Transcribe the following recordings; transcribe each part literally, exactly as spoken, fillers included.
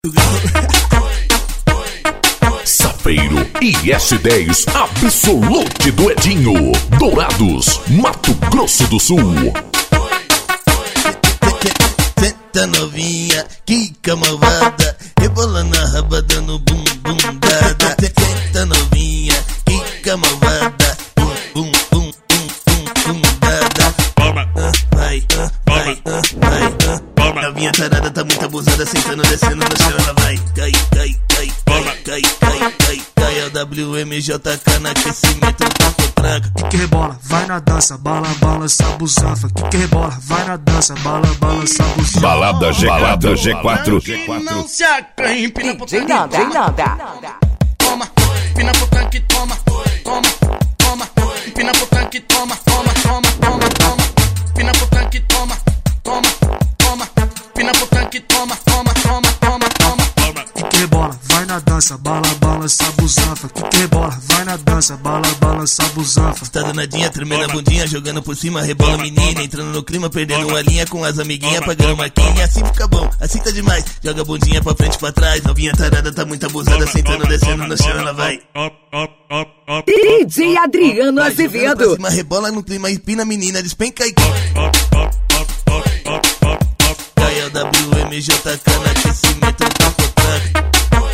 Safeiro e S dez Absolute do Edinho, Dourados, Mato Grosso do Sul. Senta novinha, quica malvada, rebolando a rabada no bum bum dada. Senta novinha, quica malvada, bum bum bum bum bum bum dada. Vai, vai, vai. Novinha tarada tá muito abusada, sentando, descendo no chão, ela vai. Cai, cai, cai, cai, cai, cai, cai, cai. É o W M J K no aquecimento, taco tranca. Que que rebola, vai na dança, bala, balança, busanfa. Que que rebola, vai na dança, bala, balança, busanfa. Balada G quatro, G quatro. Não se acanhe, pina pro tanque, Nanda. toma. Pina pro tanque, toma, toma, toma. Pina pro tanque, toma, toma, toma, toma, toma. Pina pro tanque, toma, toma, toma. Pina pro tanque, toma, toma, toma, toma, toma. Que que rebola, vai na dança, bala, balança, busanfa. Que que rebola, vai na dança, bala, balança, busanfa. Tá danadinha, tremendo a bundinha, jogando por cima, rebola menina, entrando no clima, perdendo uma linha com as amiguinhas, pagando marquinha. Assim fica bom, assim tá demais. Joga a bundinha pra frente, pra trás. Novinha tarada tá muito abusada, sentando, descendo no chão, ela vai. D J Adriano Vai, jogando pra Azevedo. cima, rebola no clima, empina a menina, despenca e cai. Cai é o W M J K no aquecimento, taco tranca.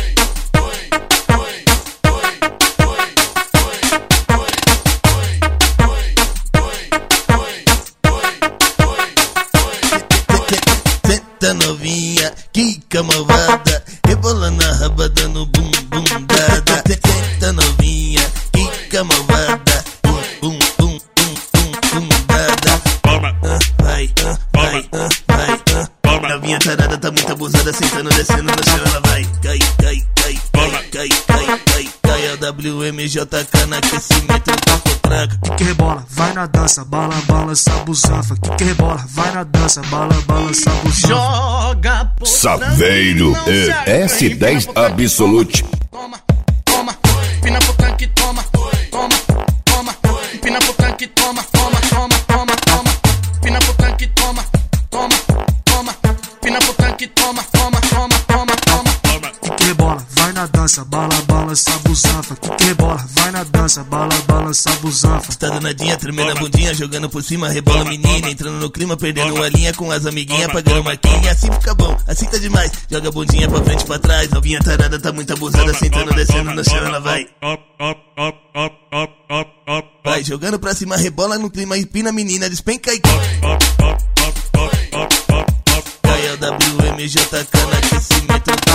Senta novinha, quica malvada, rebolando a rabada no bum bum dada. Senta novinha, quica malvada, bum bum bum bum bum bum dada. Vai, vai, vai. Novinha tarada tá muito abusada, sentando, descendo no chão, ela vai. Cai, cai, cai, cai, cai, cai, cai. Cai é o W M J K no aquecimento, taco tranca. Que que rebola, vai na dança, bala, balança, busanfa. Que que rebola, vai na dança, bala, balança, busanfa. Joga pro Saveiro tranque, não e se acanhe, S dez pina pro tanque, Absolute. Toma, toma, pina pro tanque, toma, toma, toma. Pina pro tanque, toma, toma, toma, toma, toma. Pina pro tanque, toma, toma, toma. Pina pro tanque, toma, toma, toma, toma, toma. Que que rebola, vai na dança, bala, balança, busanfa. Que que rebola, vai na dança, bala, balança, busanfa. Tá danadinha, tremendo a bundinha, jogando por cima, rebola menina, entrando no clima, perdendo uma linha com as amiguinhas, pagando marquinha. Assim fica bom, assim tá demais. Joga a bundinha pra frente, pra trás. Novinha tarada tá muito abusada, sentando, descendo no chão, ela vai. Vai, jogando pra cima, rebola no clima, empina a menina, despenca e cai. Cai é o W M J K no aquecimento.